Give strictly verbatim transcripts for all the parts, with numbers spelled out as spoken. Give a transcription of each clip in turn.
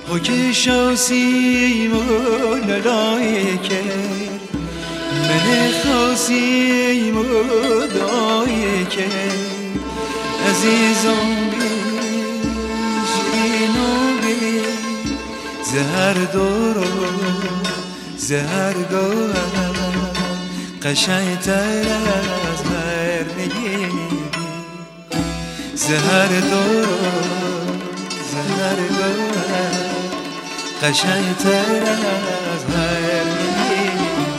که شاسیم و لالای کرد من خاسیم و دای کرد عزیزم بیش اینو بی زهر دورو زهر گوه قشنگ تر از هر نگینی زهر دورو زهر گوه قشنگ تر از هر نگینی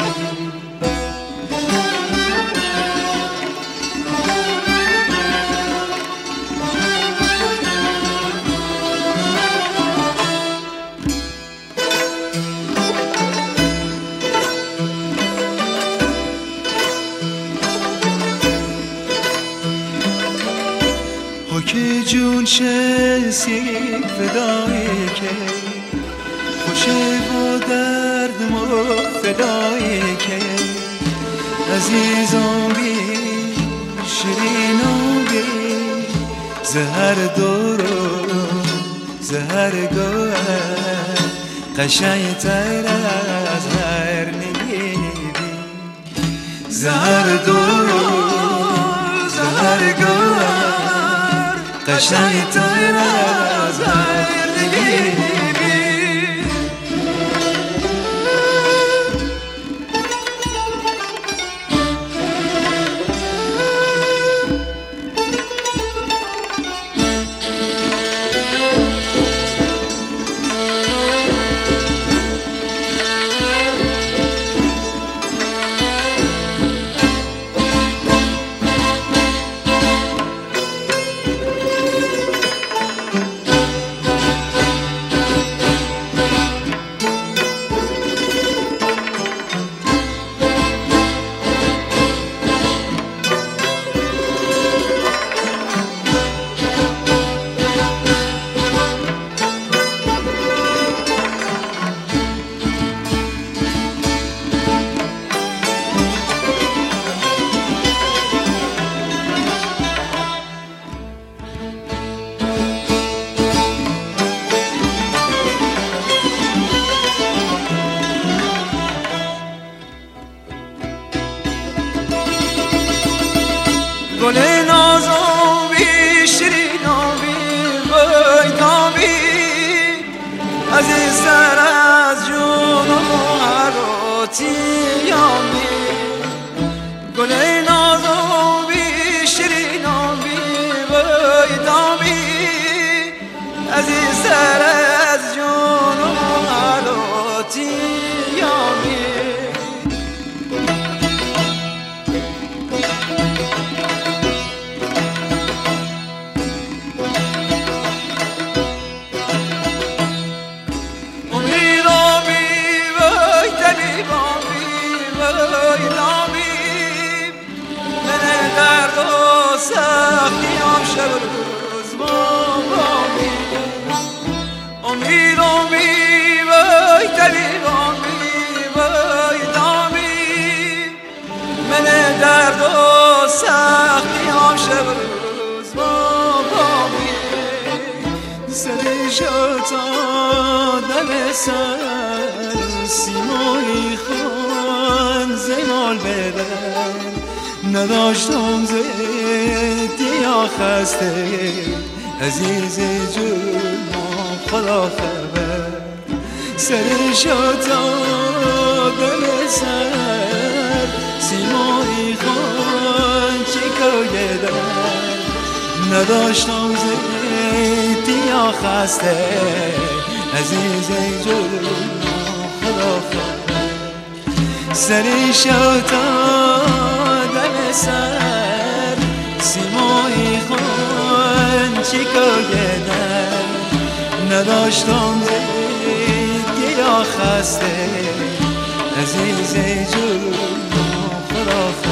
که جون شسی فدای که خوشه با درد ما فدای که عزیزم بی شیرینم بی زهر دورو زهر گوه قشنگ تر از هر نگینی بی زهر دورو زهر گوه قشنگ تر از هر نگینی گل نازم بی شیرینم بی بیدم بی عزیزتر از جونم و حیاتیم بی گل نازم بی شیرینم بی بیدم بی عزیزتر از جونم و حیاتیم بی سختیم شب روز بامی امید امید وای دلیلم بی وای دامی من درد و سختیم شب روز بامی سری شتا دم سر سیمایی خان زیمال بدن نداشتم زدی یا خسته عزیز جونم خدا خبر سر شتا دل سر سیمایی خان چیکای در نداشتم زدی یا خسته عزیز جونم خدا خبر سر شتا سر سیمایی خان چیکای در نداشتم زدی یا خسته عزیز جون خدا